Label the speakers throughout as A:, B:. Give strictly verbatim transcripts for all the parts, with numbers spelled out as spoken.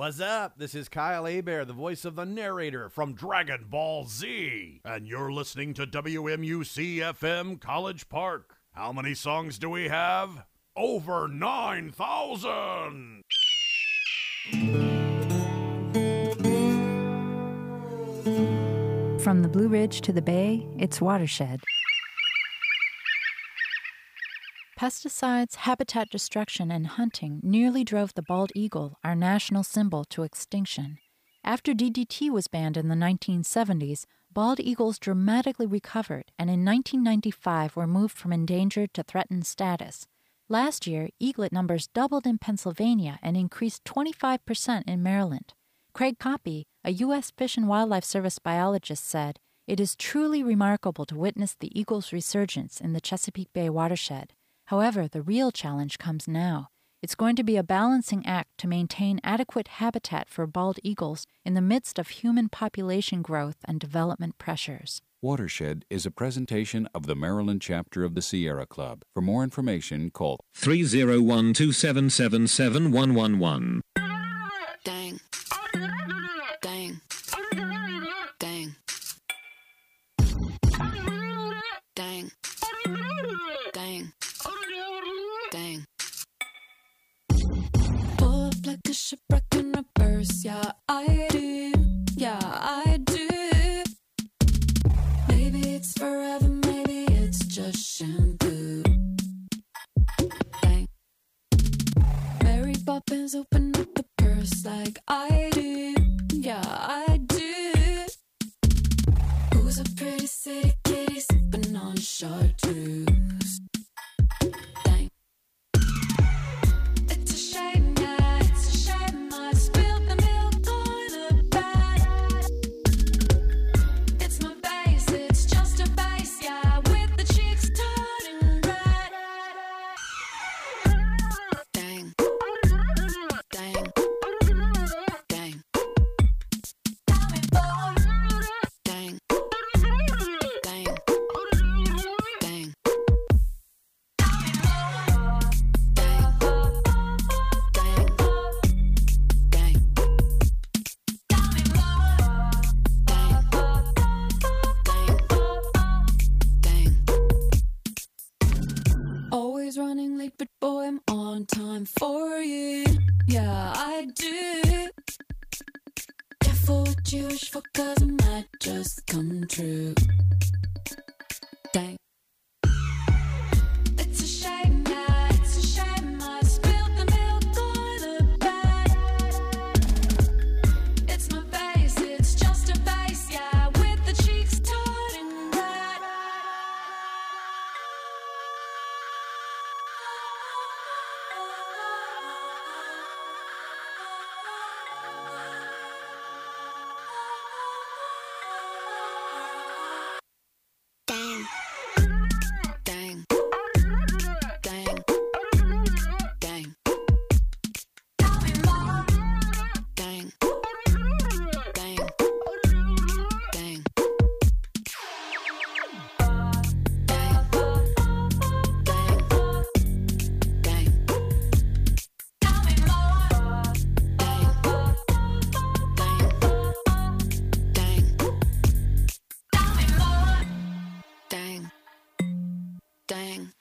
A: What's up? This is Kyle Hebert, the voice of the narrator from Dragon Ball Z. And you're listening to W M U C F M College Park. How many songs do we have? Over nine thousand!
B: From the Blue Ridge to the Bay, it's Watershed. Pesticides, habitat destruction, and hunting nearly drove the bald eagle, our national symbol, to extinction. After D D T was banned in the nineteen seventies, bald eagles dramatically recovered and in nineteen ninety-five were moved from endangered to threatened status. Last year, eaglet numbers doubled in Pennsylvania and increased twenty-five percent in Maryland. Craig Coppey, a U S Fish and Wildlife Service biologist, said, "It is truly remarkable to witness the eagle's resurgence in the Chesapeake Bay watershed. However, the real challenge comes now. It's going to be a balancing act to maintain adequate habitat for bald eagles in the midst of human population growth and development pressures."
C: Watershed is a presentation of the Maryland chapter of the Sierra Club. For more information, call
D: three oh one, two seven seven, seven one one one.
E: Dang. Dang. Dang. Dang. Dang. Dang. Pull up like a shipwreck in reverse. Yeah, I do. Yeah, I do. Maybe it's forever, maybe it's just shampoo. Dang. Mary Poppins, open up the purse like I do. Yeah, I do. Who's a pretty city kitty sipping on chartreuse? Dang. It's a shame, yeah, it's a shame I spilled the milk on the bed. It's my face, it's just a face, yeah, with the cheeks turning red. Dang. Dang. Dang. Dang. Dang. Dang. Always running late, but boy, I'm on time for you. Yeah, I do. Careful what you wish for, cause it might just come true. Dang. It's a shame, yeah, it's a shame I spilled the milk on the bed. It's my face, it's just a face, yeah, with the cheeks turning red. Dang. Dang. Dang. Dang. Dang. Dang. Dang. Dang. Dang. Dang.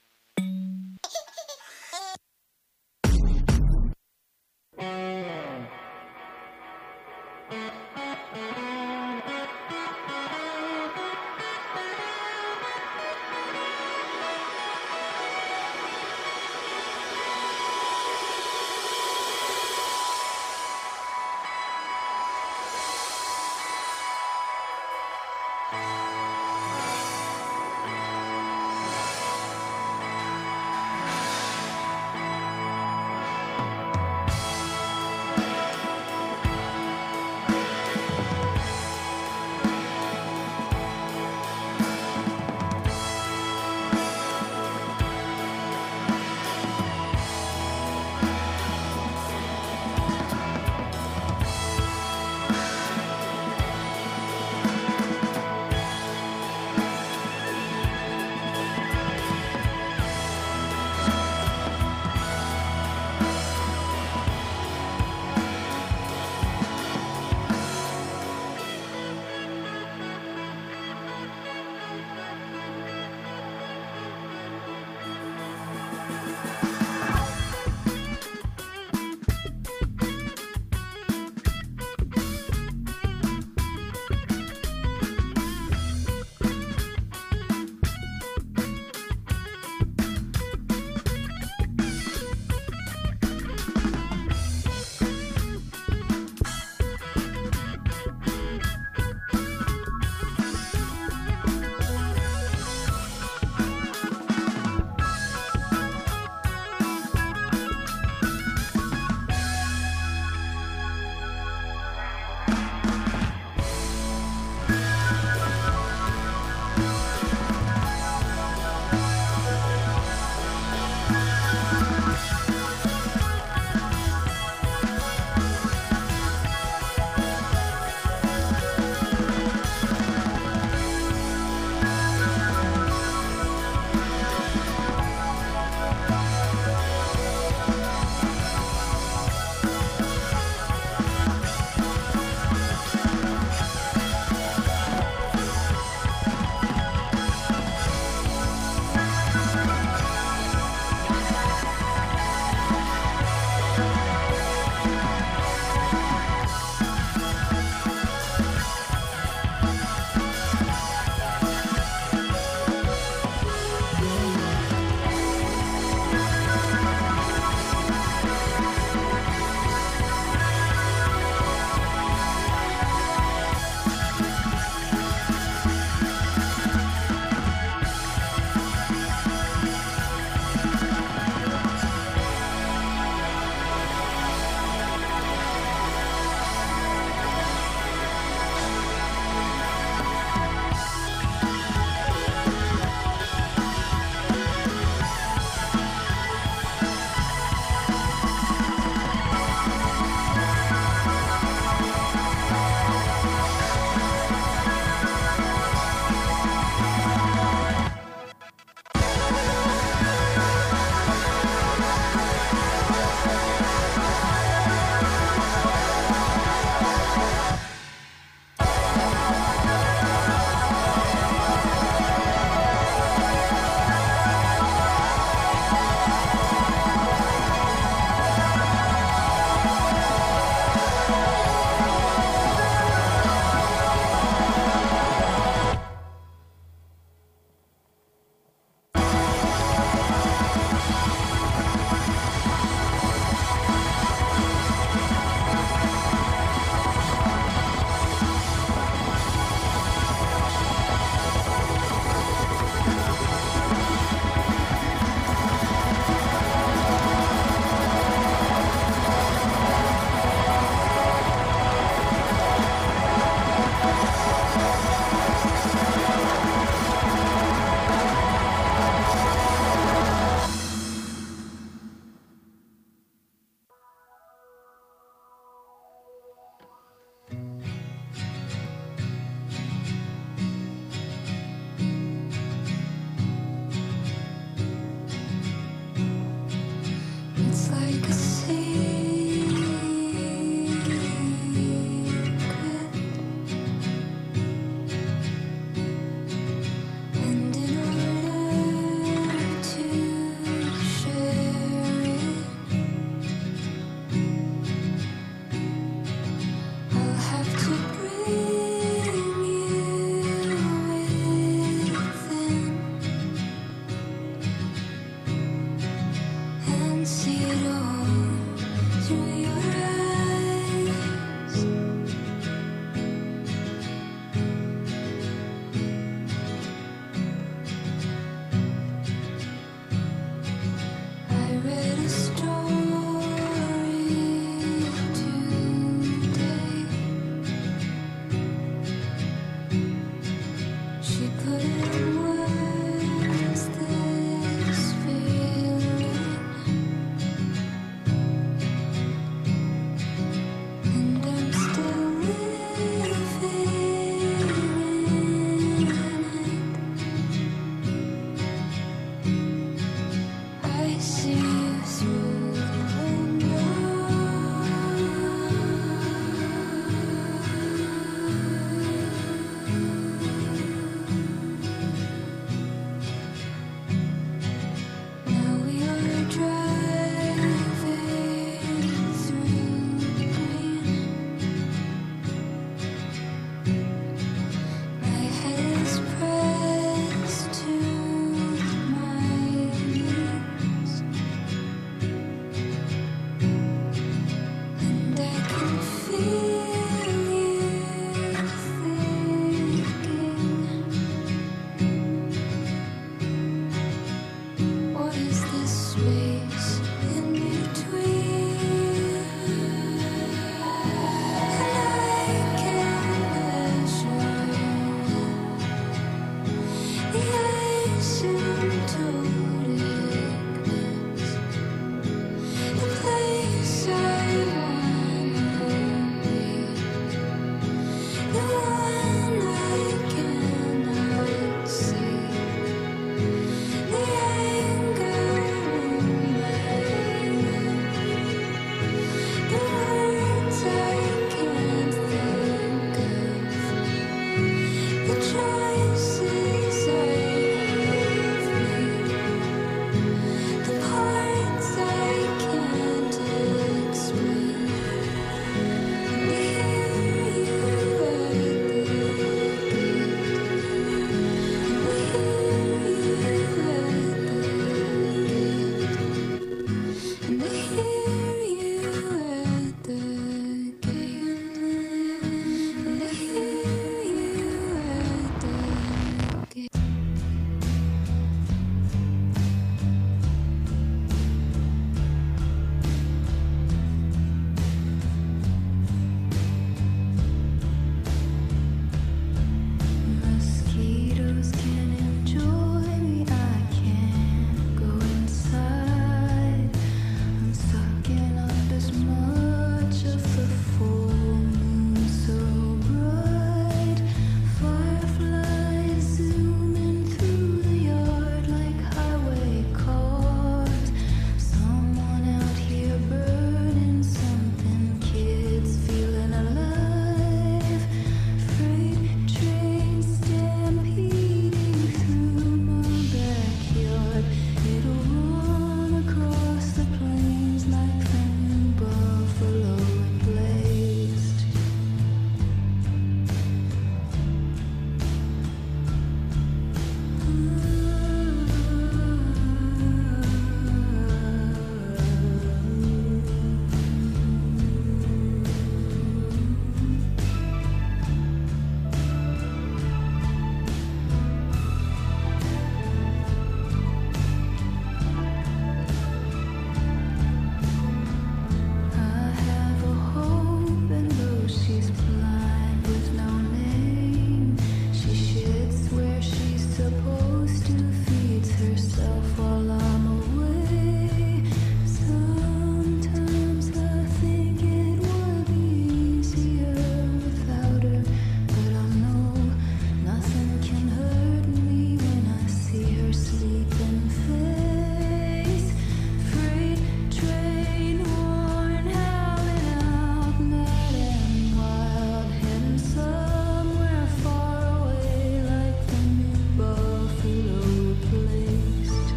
E: toast to feeds herself while I'm away. Sometimes I think it would be easier without her, but I know nothing can hurt me when I see her sleeping face. Freight train horn howling out, mad and wild, heading somewhere far away, like the new Buffalo replaced.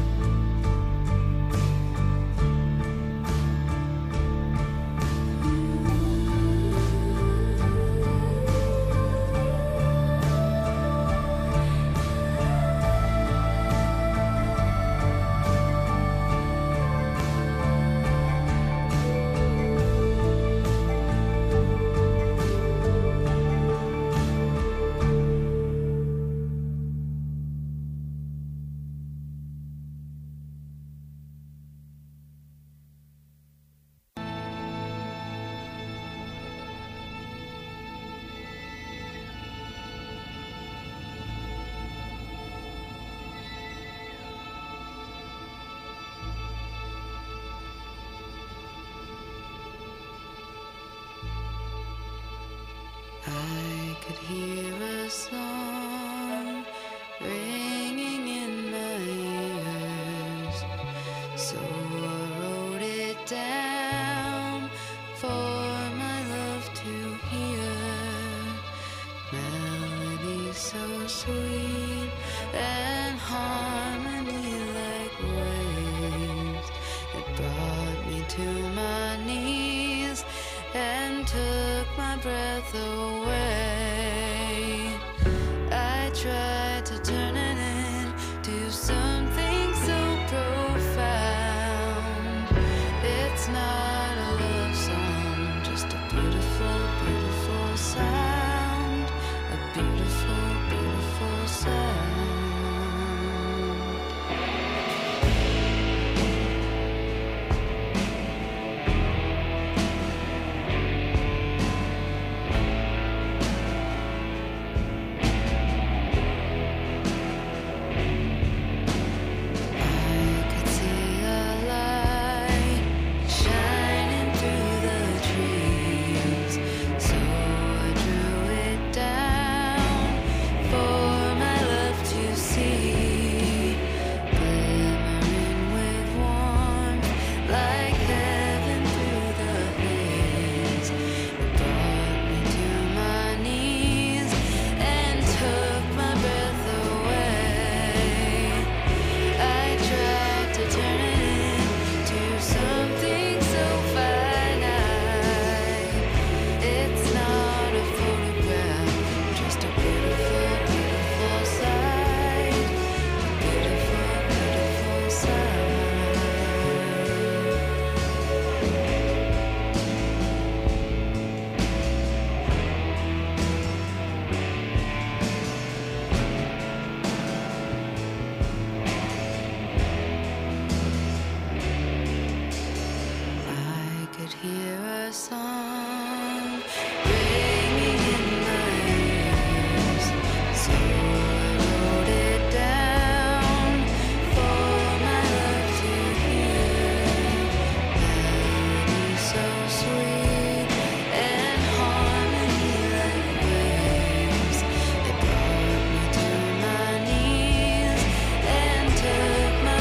E: I could hear a song ringing in my ears, so I wrote it down for my love to hear. Melody so sweet and harmony like waves, it brought me to my knees and took my breath away. I tried to turn it into something so profound. It's not a love song, just a beautiful, beautiful sound. A beautiful, beautiful sound.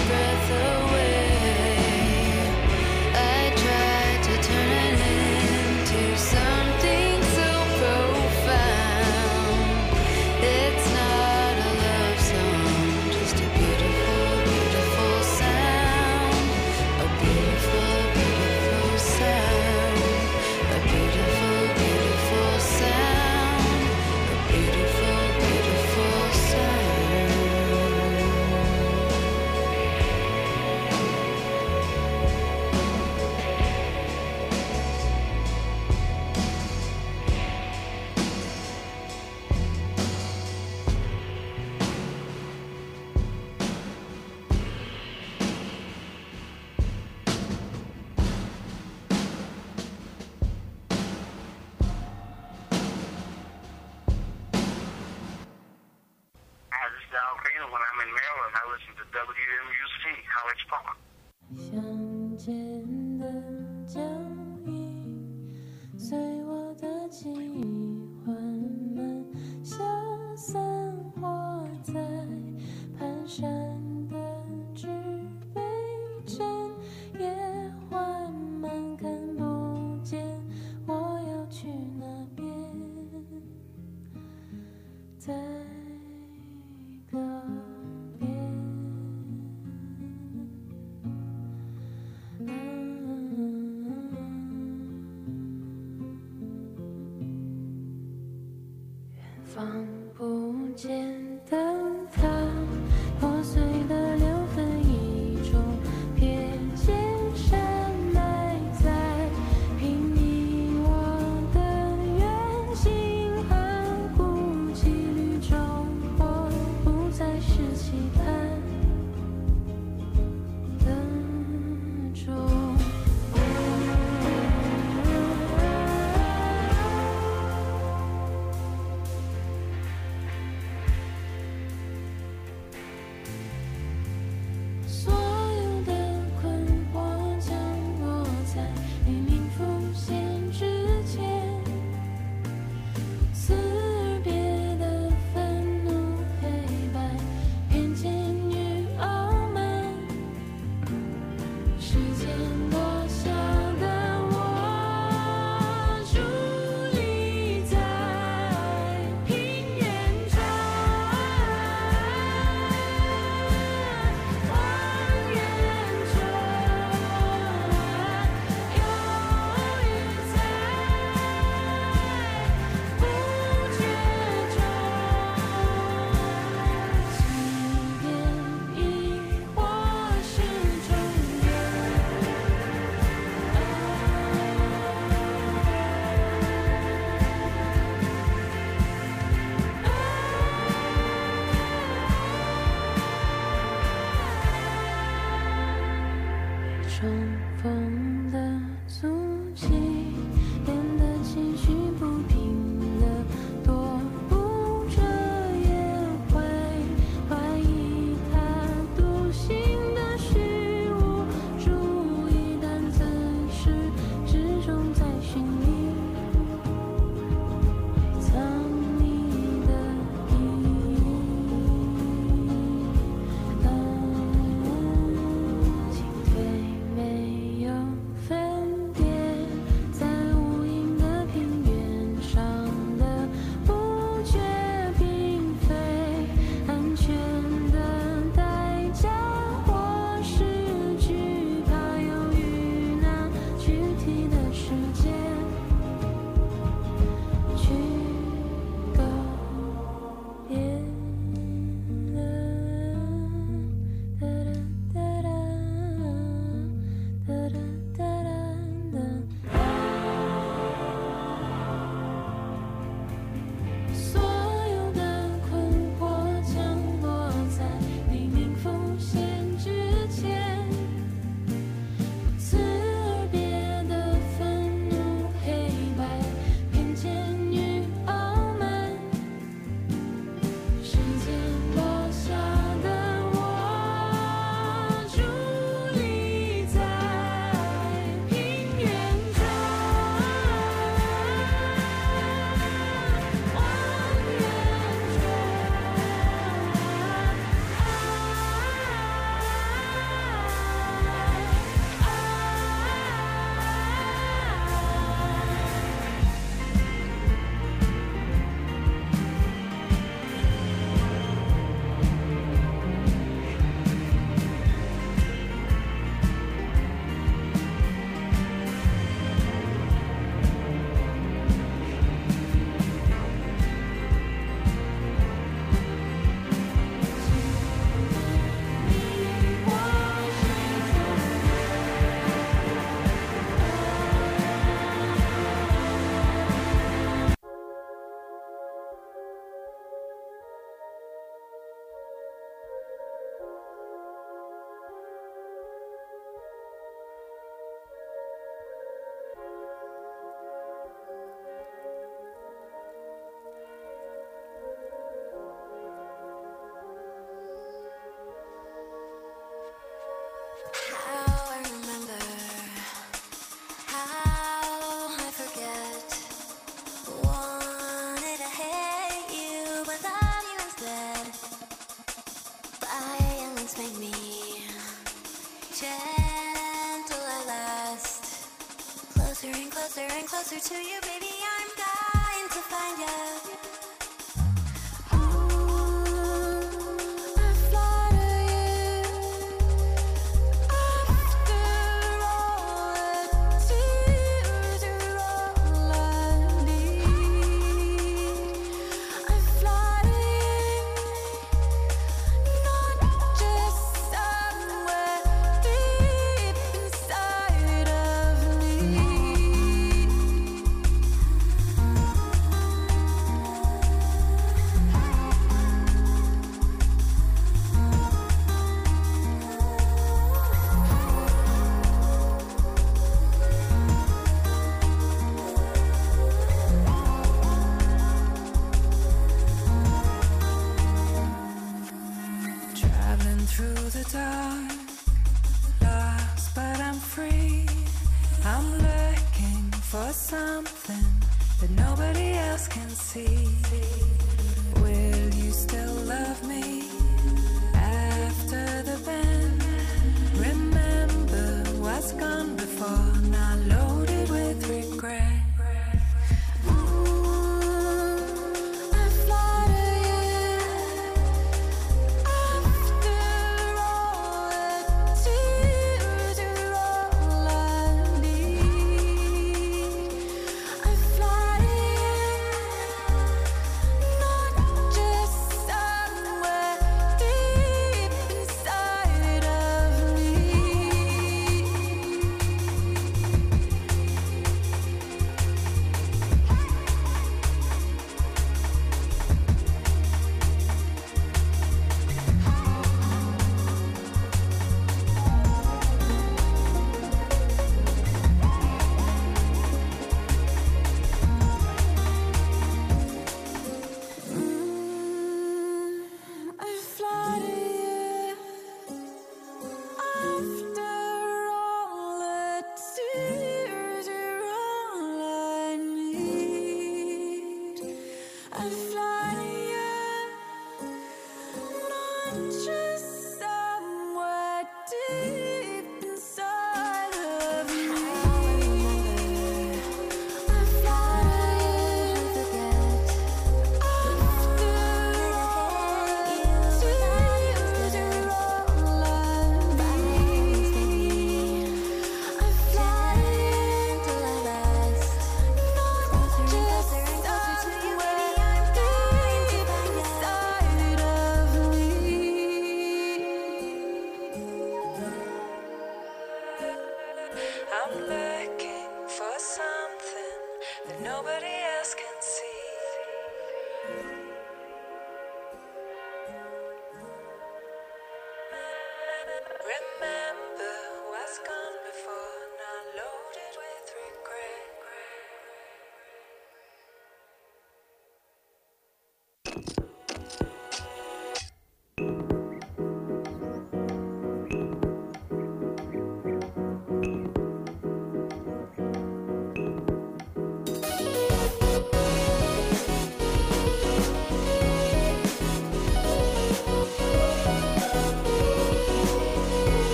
E: Turn it in
F: when I'm in Maryland, I listen to W M U C College Park.
E: 乡间的脚印，随我的记忆缓慢消散，活在蹒跚的指北针，也缓慢看不见我要去哪边，在告别。远方不见灯塔，破碎的六分一种瞥见山埋在凭你我的远行和孤寂旅中，我不再是期盼的中。所有的困惑降落在黎明浮现之前，撕而别的愤怒黑白，偏见与傲慢，时间落下的我伫立在平原上，望远中犹豫在不觉中，即便疑惑是中重逢的足迹，变得情绪不平的踱步着，也会怀疑它独行的虚无主义，但自始至终在寻觅会藏你的意义。进退没有分别，
G: things make me gentle at last. Closer and closer and closer to you, baby, I'm dying to find you.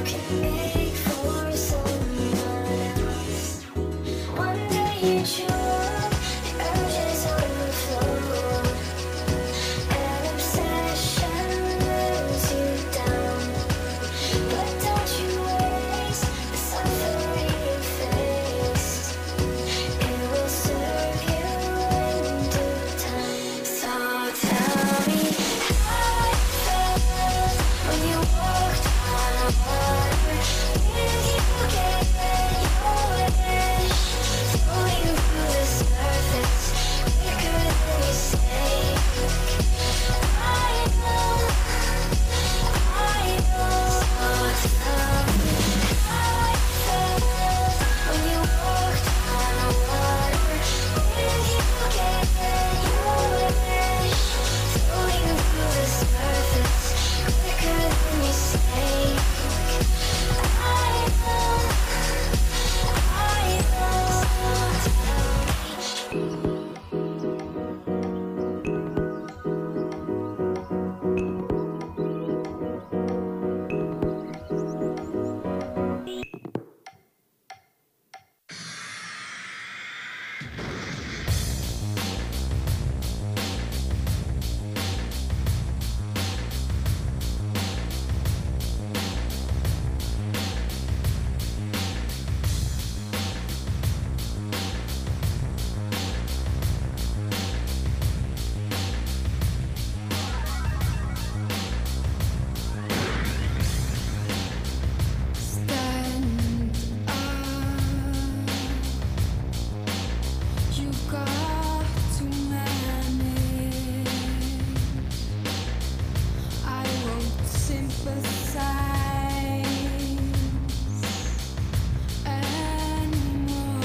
G: can make for someone else. One day you show up, the urges overflow. An obsession wears you down. But don't you waste the suffering you face. It will serve you in due time. So tell me how it felt when you walked on water. Did you get your wish? Flowing through the surface quicker than you say. I know, I know. So tell me how it felt when you walked on water. Did you get your wish? Flowing through the surface quicker than you say. I know, I know. So tell me. Stand up. You've got to manage. I won't sympathize anymore.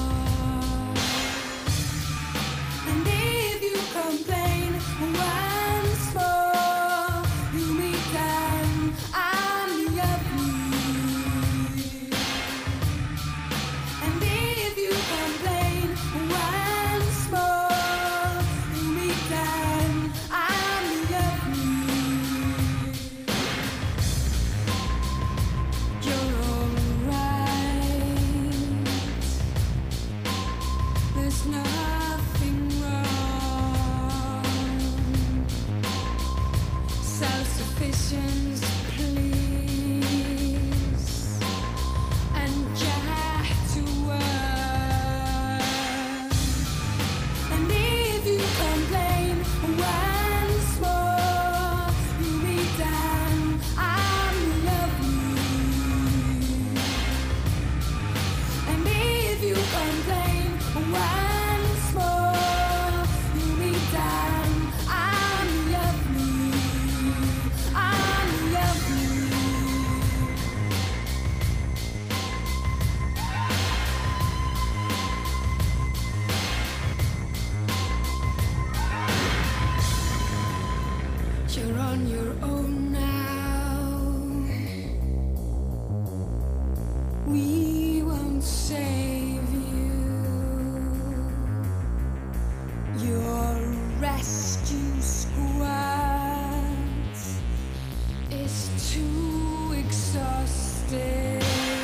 G: And if you complain once more, you meet them on the uproot. And if you complain once more, you meet them on the uproot. You're alright. There's nothing wrong. Self-sufficiency, please, and get to work. And if you complain once more, you meet them on the uproot. And if you complain once more, you meet them on the uproot, on the uproot. You're on your own now. We won't save you. Your rescue squad is too exhausted.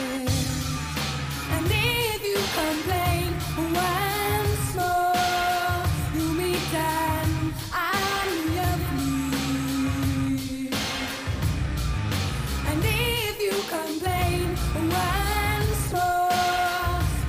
G: And if you complain once more, you meet them on the uproot. And if you complain once more,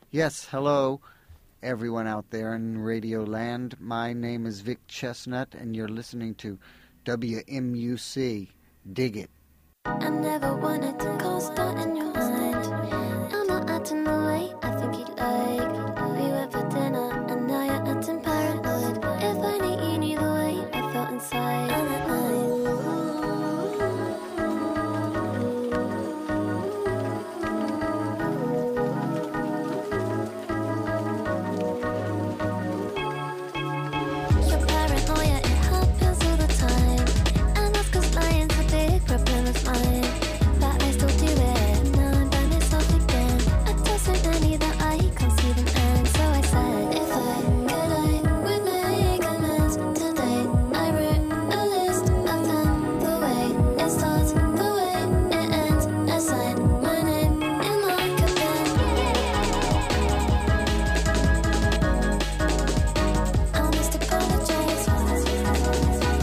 H: Yes, hello, everyone out there in Radio Land. My name is Vic Chestnut, and you're listening to W M U C. Dig it.
G: I never wanted to cause that in your mind. I'm not acting the way I think you'd like. We went for dinner and now you're acting paranoid. If only you knew the way I felt inside on that night. Your paranoia, it happens all the time. And that's 'cause lying's a big problem of mine. But I still do it, now I'm by myself again. It doesn't any that I can't see them end. So I said, if I could, I would make amends today. I wrote a list of them, the way it starts, the way it ends. I signed my name in like a pen. I must apologize before it ended now.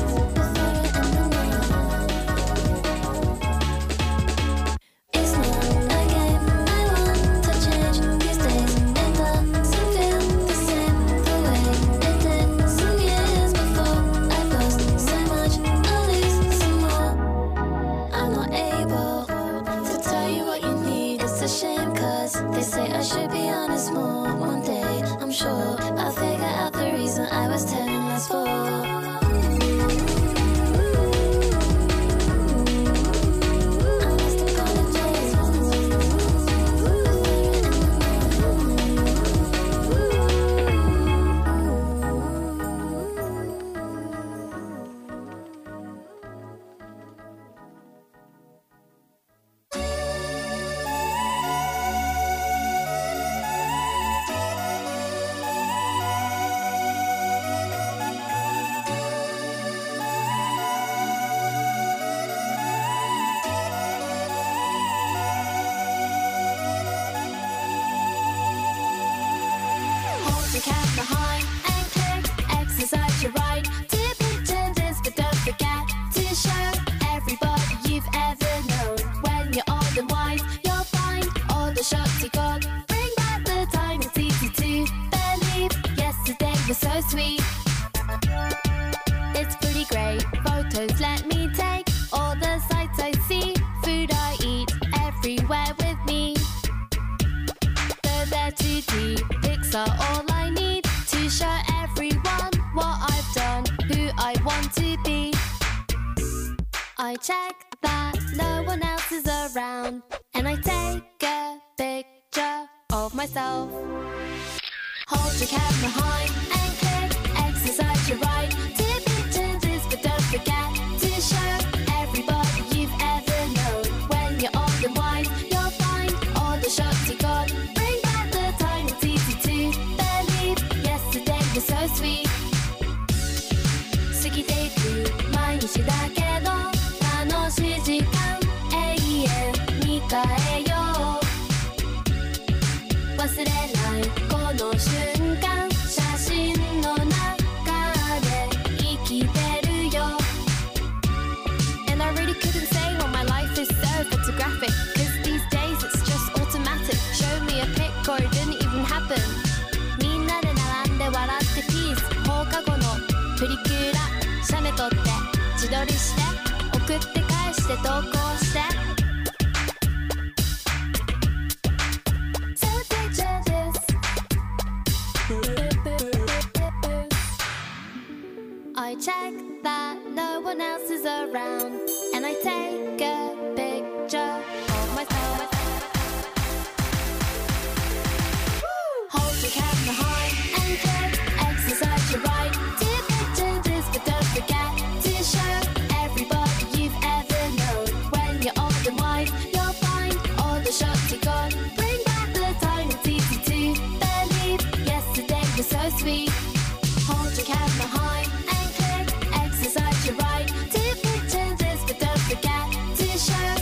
G: It's not a game I want to change these days. It doesn't feel the same the way it did some years before. I've lost so much, I'll lose some more. I'm not able to tell you what you need. It's a shame 'cause they say I should be honest more. One day, I'm sure I'll figure out the reason I was telling lies for. I must apologize Hold your cat behind and click, exercise your right. To picture this, but don't forget to show everybody you've ever known. When you're old and wise, you'll find all the shots you got. Bring back the time, it's easy to believe. Yesterday was so sweet. It's pretty great. Photos let me take all the sights I see. Food I eat everywhere with me. Though they're too deep, pics are all I need to show everyone what I've done, who I want to be. I check that no one else is around, and I take a picture of myself. Hold your camera behind and click, exercise your right. To picture this, but don't forget to show everybody you've ever known. When you're old and wise, you'll find all the shots you got. Bring back the time, it's easy to believe. Yesterday was so sweet. 過ぎていく毎日だけど楽しい時間永遠に変えよう。忘れないこの瞬間、写真の中で生きてるよ。And I really couldn't say when my life is so photographic, 'cause these days it's just automatic. Show me a pic or it didn't even happen. みんなで並んで笑ってピース。放課後のプリクラ写メ撮って自撮りして送って返して投稿して。So picture this. I check that no one else is around, and I take a picture of myself. Hold your camera high and click, exercise your right. To picture this, but don't forget to show everybody you've ever known. When you're old and wise, you'll find all the shots you got. Bring back the time, it's easy to believe. Yesterday was so sweet. Hold your camera high and click, exercise your right. To picture this, but don't forget to show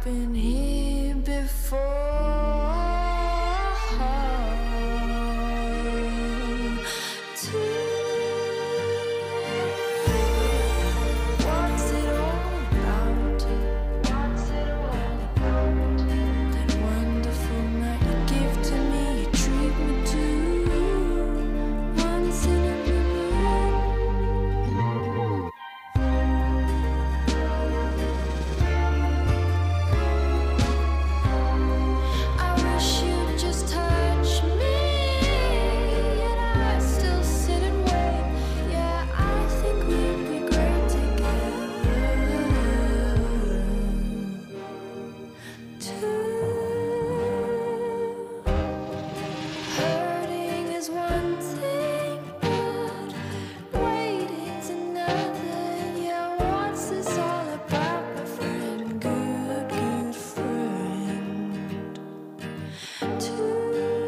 E: been here before. Too. What's it all about? What's it all about? That wonderful night you give to me, you treat me to once in a blue moon. I wish you'd just touch me, and I still sit and wait. Yeah, I think we'd be great together. Too. Hurting is one thing, but waiting's another. Yeah, what's this all about, my friend? Good, good friend. Too.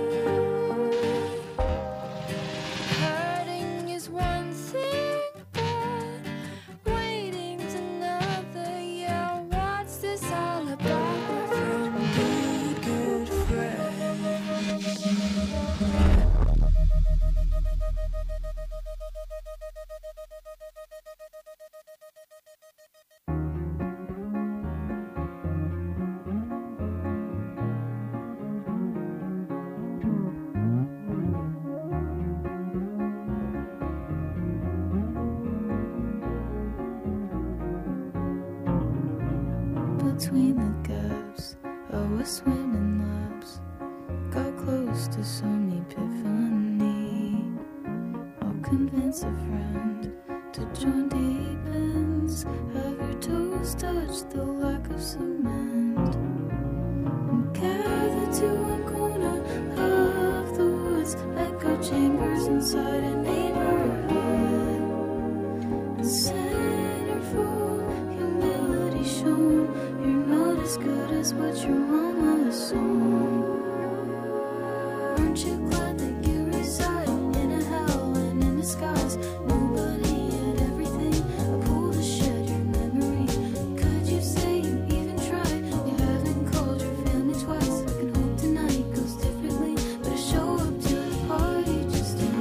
E: Hurting is one thing, but waiting's another. Yeah, what's this all about, my friend? Good, good friend.
I: Between the gaps, I was swimming laps. Got close to some epiphany. I'll convince a friend to join deep ends. Have your toes touch the lack of cement. And gather to one corner of the woods. Echo chambers inside a neighborhood. And centerfold humility shown. You're not as good as what your mama assumed. Aren't you glad that you reside in a hell and in disguise? Nobody had everything. A pool to shed your memory. Could you say you even tried? You haven't called your family twice. I can hope tonight goes differently, but I show up to the party just in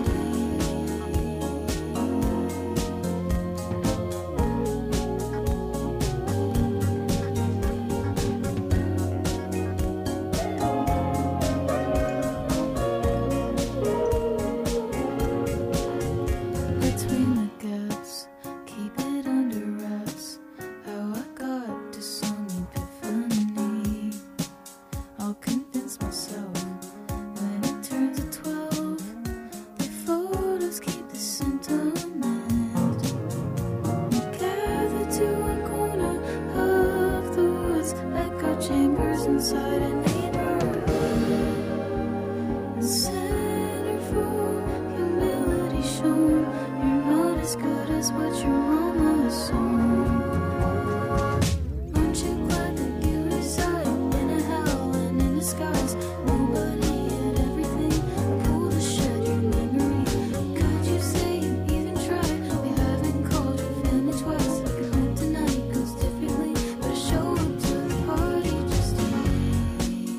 I: between the gaps, keep it under wraps. How I got to some epiphany. I'll convince myself when it turns to twelve. The photos keep the sentiment. We gather to one corner of the woods. Echo chambers inside a neighborhood. And centerfold humility shown. You're not as good as what your mama assumed. Aren't you glad that you reside in a hell and in disguise? Nobody had everything. A pool to shed your memory. Could you say you even tried? We haven't called your family twice. I can hope tonight goes differently, but I show up to the party just in case.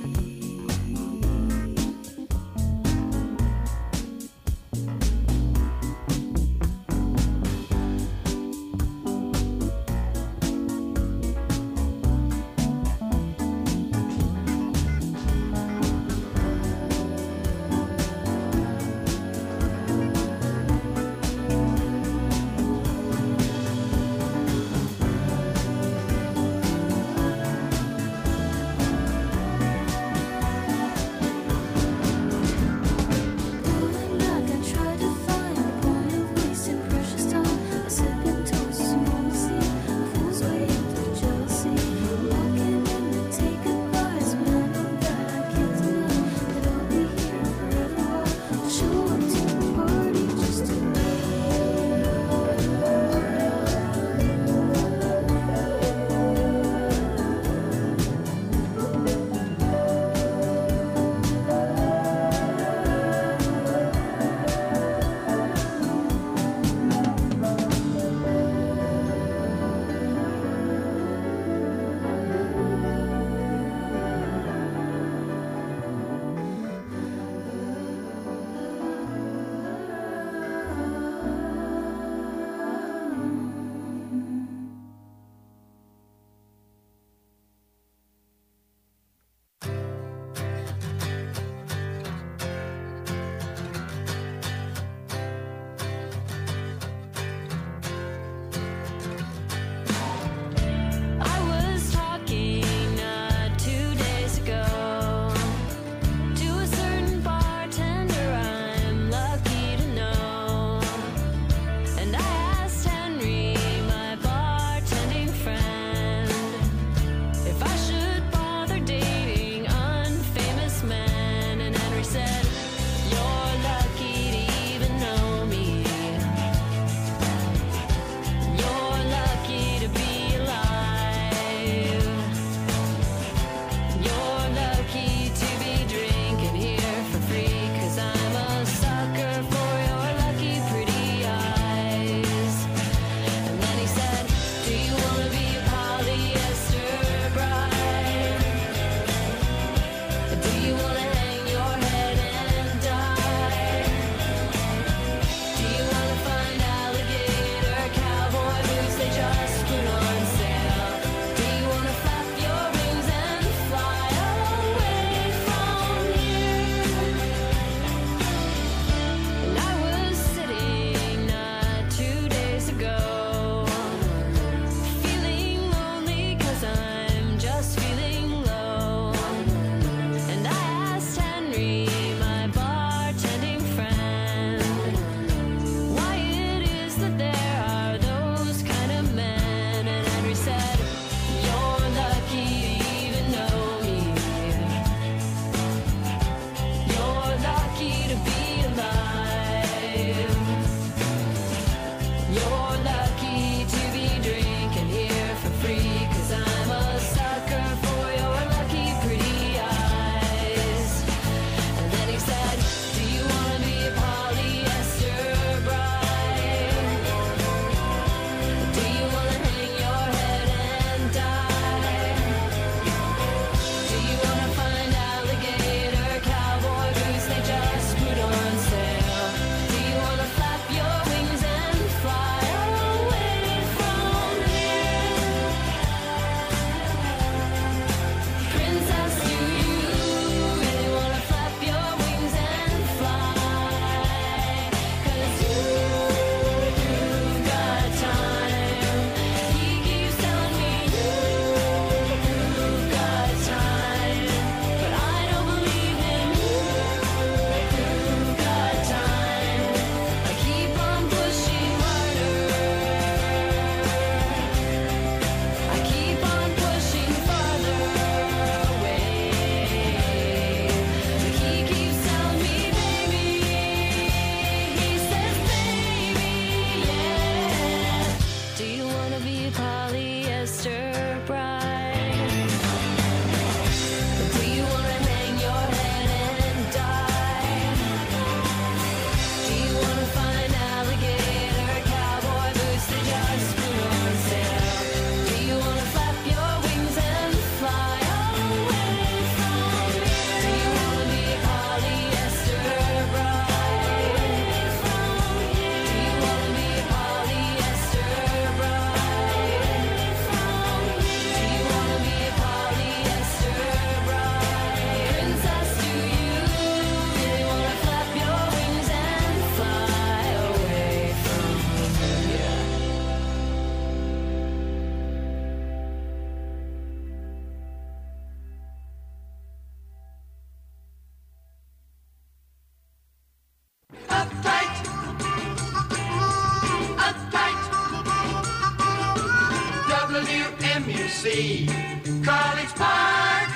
J: U C, College Park.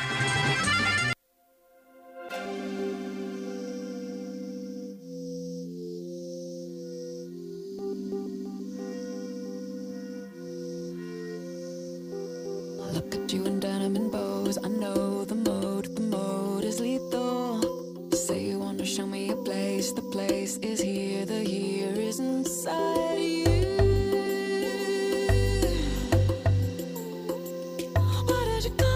E: Look at you in denim and bows. I know the mode, the mode is lethal. Say you wanna show me a place, the place is here, the here is inside you. Why did you go?